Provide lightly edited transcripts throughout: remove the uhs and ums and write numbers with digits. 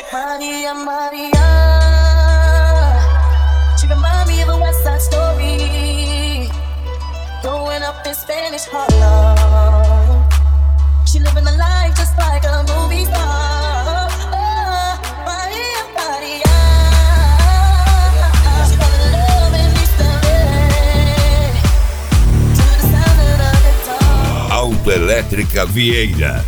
Maria, Maria, she remind me of a West Side Story, growing up in Spanish Harlem. She living a life just like a movie star. Oh, Maria, Maria, she fell in love in East LA to the sound of the guitar. Autoelétrica Vieira.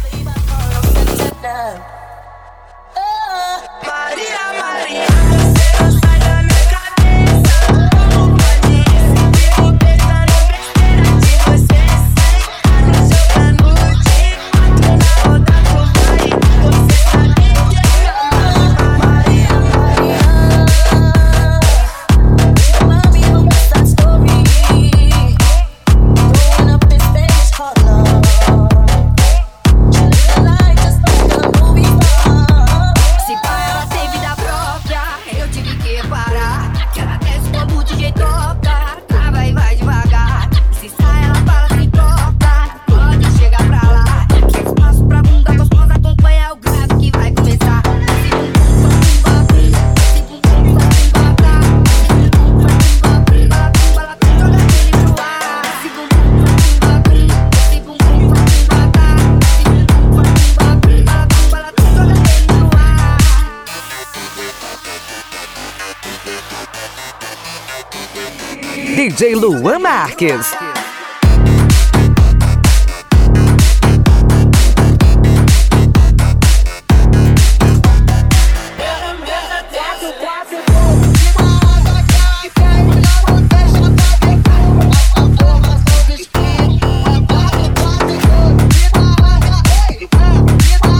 DJ Luan Marques.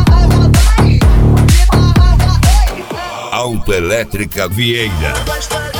Autoelétrica Vieira.